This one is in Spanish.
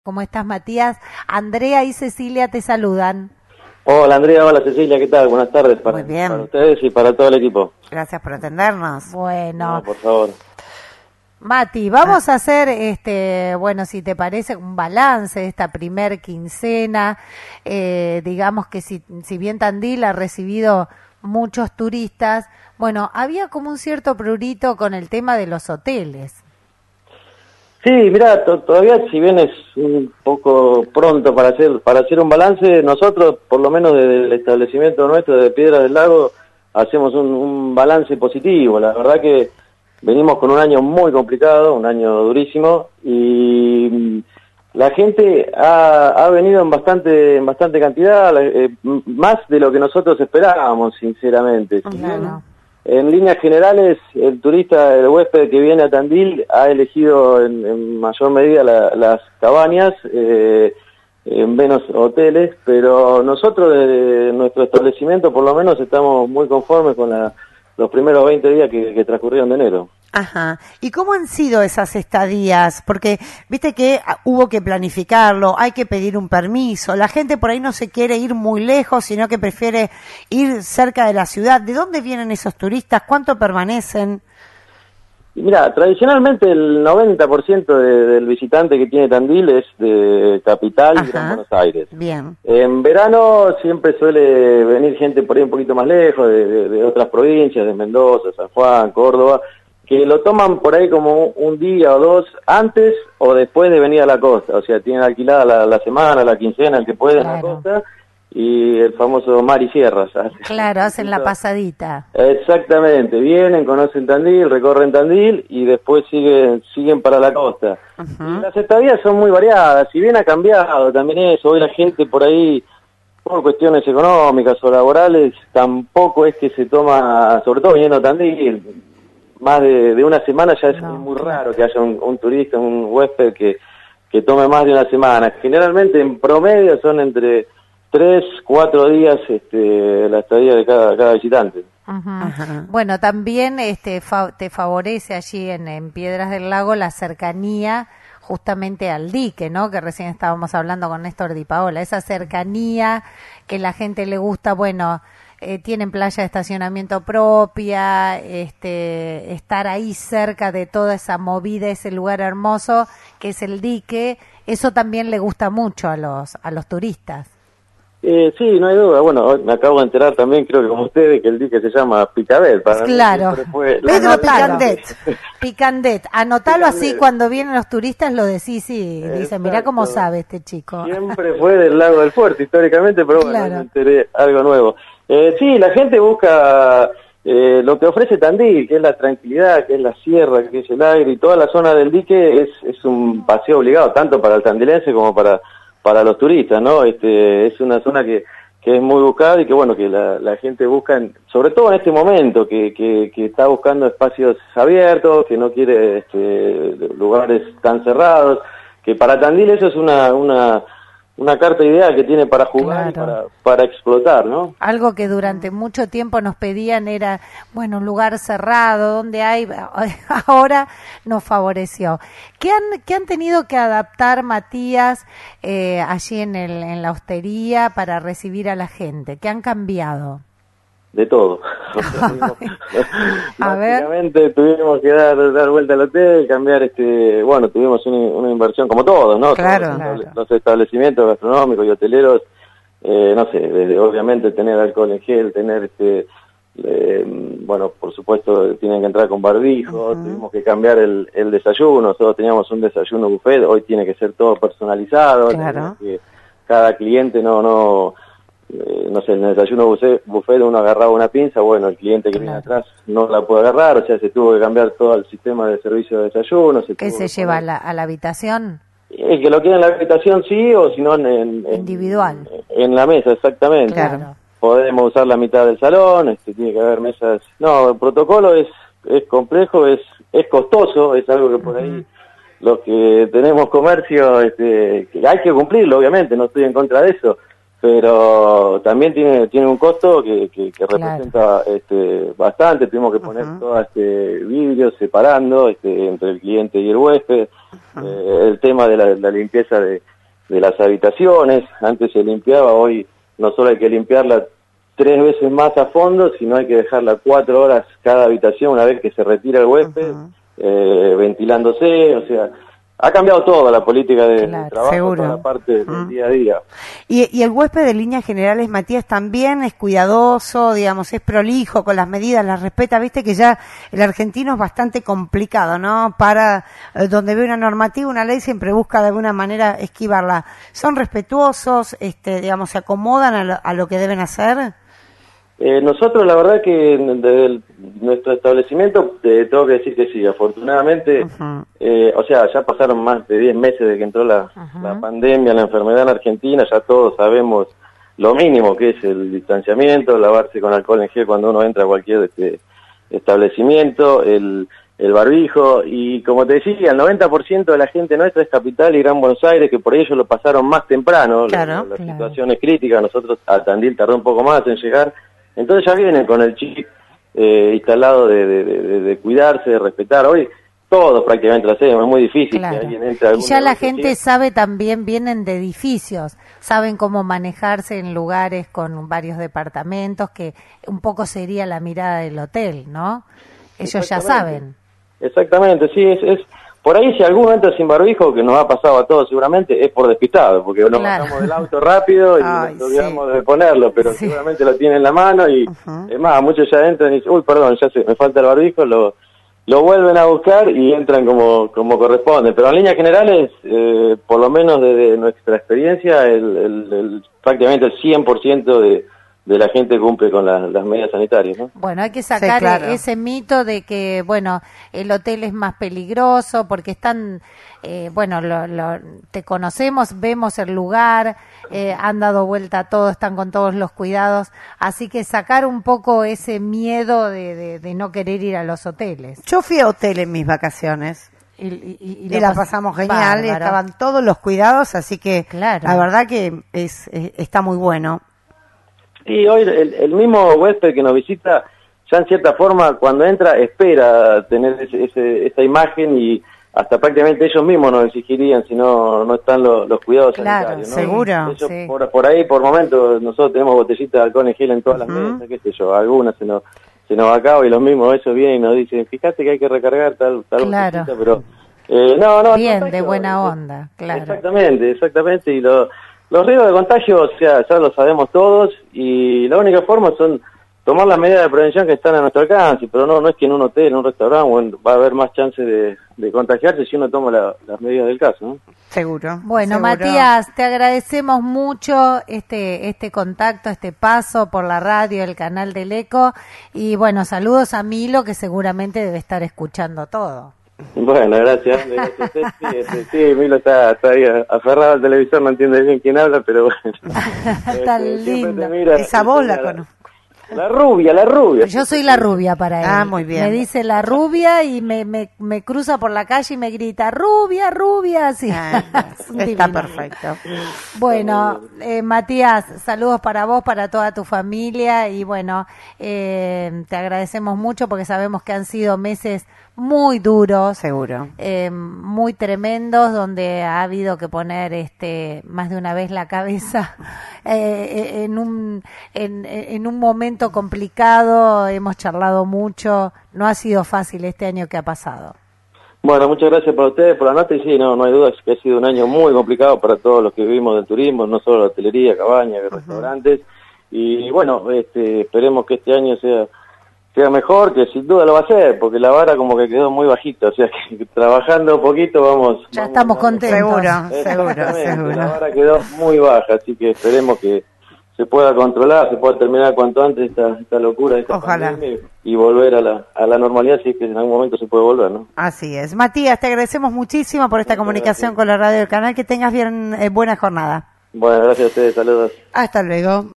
¿Cómo estás, Matías? Andrea y Cecilia te saludan. Hola Andrea, hola Cecilia, ¿qué tal? Buenas tardes para ustedes y para todo el equipo. Gracias por atendernos. Bueno, no, por favor. Mati, vamos a hacer, bueno, si te parece, un balance de esta primer quincena. Digamos que si bien Tandil ha recibido muchos turistas, bueno, había como un cierto prurito con el tema de los hoteles. Sí, mirá, todavía si bien es un poco pronto para hacer un balance, nosotros, por lo menos desde el establecimiento nuestro de Piedras del Lago, hacemos un balance positivo. La verdad que venimos con un año muy complicado, un año durísimo, y la gente ha venido en bastante cantidad, más de lo que nosotros esperábamos, sinceramente. Claro. En líneas generales, el turista, el huésped que viene a Tandil ha elegido en mayor medida las cabañas, en menos hoteles, pero nosotros desde nuestro establecimiento por lo menos estamos muy conformes con los primeros 20 días que transcurrieron de enero. Ajá. ¿Y cómo han sido esas estadías? Porque viste que hubo que planificarlo, hay que pedir un permiso, la gente por ahí no se quiere ir muy lejos, sino que prefiere ir cerca de la ciudad. ¿De dónde vienen esos turistas? ¿Cuánto permanecen? Mira, tradicionalmente el 90% del visitante que tiene Tandil es de Capital y Gran Buenos Aires. Bien. En verano siempre suele venir gente por ahí un poquito más lejos, de otras provincias, de Mendoza, San Juan, Córdoba, que lo toman por ahí como un día o dos antes o después de venir a la costa. O sea, tienen alquilada la semana, la quincena, el que puede en la costa, y el famoso mar y sierras. Claro, hacen la pasadita. Exactamente, vienen, conocen Tandil, recorren Tandil y después siguen para la costa. Y las estadías son muy variadas, si bien ha cambiado también eso, hoy la gente por ahí, por cuestiones económicas o laborales, tampoco es que se toma, sobre todo viniendo a Tandil, más de una semana ya es muy raro que haya un turista, un huésped que tome más de una semana. Generalmente en promedio son entre 3-4 días la estadía de cada visitante. Bueno, también te favorece allí en Piedras del Lago la cercanía justamente al dique, ¿no? Que recién estábamos hablando con Néstor Di Paola, esa cercanía que la gente le gusta, bueno, tienen playa de estacionamiento propia, estar ahí cerca de toda esa movida, ese lugar hermoso que es el dique, eso también le gusta mucho a los turistas. Sí, no hay duda. Bueno, hoy me acabo de enterar también, creo que como ustedes, que el dique se llama Picadet. Claro, Pedro Picandet. Anotalo así cuando vienen los turistas lo decís, sí, dicen, mirá cómo sabe este chico. Siempre fue del Lago del Fuerte históricamente, pero bueno, me enteré algo nuevo. Sí, la gente busca lo que ofrece Tandil, que es la tranquilidad, que es la sierra, que es el aire, y toda la zona del dique es un paseo obligado, tanto para el tandilense como para los turistas, ¿no? Es una zona que es muy buscada y que bueno, que la gente busca, sobre todo en este momento, que está buscando espacios abiertos, que no quiere lugares tan cerrados, que para Tandil eso es una carta ideal que tiene para jugar, y para explotar, ¿no? Algo que durante mucho tiempo nos pedían era, bueno, un lugar cerrado, donde hay, ahora nos favoreció. ¿Qué han tenido que adaptar, Matías, allí en la hostería para recibir a la gente? ¿Qué han cambiado? De todo. Básicamente tuvimos que dar vuelta al hotel, cambiar bueno, tuvimos una inversión como todos, ¿no? Claro. Los establecimientos gastronómicos y hoteleros, no sé, desde obviamente tener alcohol en gel, tener bueno, por supuesto tienen que entrar con barbijo, tuvimos que cambiar el desayuno, nosotros teníamos un desayuno buffet, hoy tiene que ser todo personalizado, que cada cliente no sé, en el desayuno buffet uno agarraba una pinza, bueno, el cliente que viene atrás no la puede agarrar, o sea, se tuvo que cambiar todo el sistema de servicio de desayuno. ¿Qué se lleva a la habitación? El que lo quiera en la habitación sí, o si no individual. En la mesa, exactamente. Claro. Podemos usar la mitad del salón, tiene que haber mesas. No, el protocolo es complejo, es costoso, es algo que por ahí los que tenemos comercio, que hay que cumplirlo, obviamente, no estoy en contra de eso, pero también tiene un costo que representa bastante. Tuvimos que poner todo vidrio separando entre el cliente y el huésped, el tema de la limpieza de de las habitaciones. Antes se limpiaba, hoy no solo hay que limpiarla 3 veces más a fondo, sino hay que dejarla 4 horas cada habitación una vez que se retira el huésped, ventilándose, o sea, ha cambiado toda la política de trabajo, seguro. Toda la parte del día a día. Y el huésped de líneas generales, Matías, también es cuidadoso, digamos, es prolijo con las medidas, las respeta, viste que ya el argentino es bastante complicado, ¿no? Para donde ve una normativa, una ley, siempre busca de alguna manera esquivarla. ¿Son respetuosos, digamos, se acomodan a lo que deben hacer? Nosotros la verdad que desde nuestro establecimiento tengo que decir que sí, afortunadamente, o sea, ya pasaron más de 10 meses de que entró la pandemia, la enfermedad en Argentina, ya todos sabemos lo mínimo que es el distanciamiento, lavarse con alcohol en gel cuando uno entra a cualquier establecimiento, el barbijo, y como te decía, el 90% de la gente nuestra es Capital y Gran Buenos Aires, que por ello lo pasaron más temprano, la situación es crítica, nosotros a Tandil tardó un poco más en llegar. Entonces ya vienen con el chip instalado de cuidarse, de respetar. Hoy todos prácticamente lo hacemos, es muy difícil que alguien entre. Y ya la gente sabe también, vienen de edificios, saben cómo manejarse en lugares con varios departamentos, que un poco sería la mirada del hotel, ¿no? Ellos ya saben. Exactamente, sí, es por ahí si algún entra sin barbijo, que nos ha pasado a todos seguramente, es por despistado, porque nos bajamos del auto rápido y nos olvidamos de ponerlo, pero seguramente lo tiene en la mano y es más, muchos ya entran y dicen, uy, perdón, ya sé, me falta el barbijo, lo vuelven a buscar y entran como corresponde, pero en líneas generales, por lo menos desde nuestra experiencia, prácticamente el 100% de la gente cumple con las medidas sanitarias, ¿no? Bueno, hay que sacar ese mito de que, bueno, el hotel es más peligroso porque están, bueno, te conocemos, vemos el lugar, han dado vuelta a todo, están con todos los cuidados, así que sacar un poco ese miedo de no querer ir a los hoteles. Yo fui a hotel en mis vacaciones. Y la pasamos genial, y estaban todos los cuidados, así que la verdad que está muy bueno. Sí, hoy el mismo huésped que nos visita, ya en cierta forma, cuando entra, espera tener esa imagen y hasta prácticamente ellos mismos nos exigirían si no están los cuidados sanitarios, ¿no? Seguro. Ellos, por ahí, por momentos, nosotros tenemos botellitas de alcohol en gel en todas las mesas, qué sé yo, algunas se nos acaba y los mismos ellos vienen y nos dicen, fíjate que hay que recargar tal botellita, pero... no, bien, de buena onda, claro. Exactamente, y los riesgos de contagio, o sea, ya lo sabemos todos, y la única forma son tomar las medidas de prevención que están a nuestro alcance, pero no es que en un hotel, en un restaurante, va a haber más chances de contagiarse si uno toma las medidas del caso, ¿no? Seguro. Bueno, seguro. Matías, te agradecemos mucho este contacto, este paso por la radio, el canal del Eco, y bueno, saludos a Milo, que seguramente debe estar escuchando todo. Bueno, gracias. Sí, Milo está ahí aferrado al televisor, no entiende bien quién habla, pero bueno. Tan lindo. Esa voz la conozco. La rubia. Yo soy la rubia para él. Ah, muy bien. Me dice la rubia y me cruza por la calle y me grita, rubia, así. Está perfecto. Bueno, Matías, saludos para vos, para toda tu familia y bueno, te agradecemos mucho porque sabemos que han sido meses muy duros, seguro, muy tremendos, donde ha habido que poner más de una vez la cabeza en un momento complicado. Hemos charlado mucho, no ha sido fácil este año que ha pasado. Bueno, muchas gracias para ustedes por la nota y sí, no hay duda que ha sido un año muy complicado para todos los que vivimos del turismo, no solo la hotelería, cabañas, restaurantes, y bueno, esperemos que este año sea mejor, que sin duda lo va a ser, porque la vara como que quedó muy bajita, o sea que trabajando poquito estamos contentos. Seguro. La vara quedó muy baja, así que esperemos que se pueda controlar, se pueda terminar cuanto antes esta locura, esta pandemia y volver a la normalidad, si es que en algún momento se puede volver, ¿no? Así es. Matías, te agradecemos muchísimo por esta comunicación con la radio del canal, que tengas buena jornada. Bueno, gracias a ustedes, saludos. Hasta luego.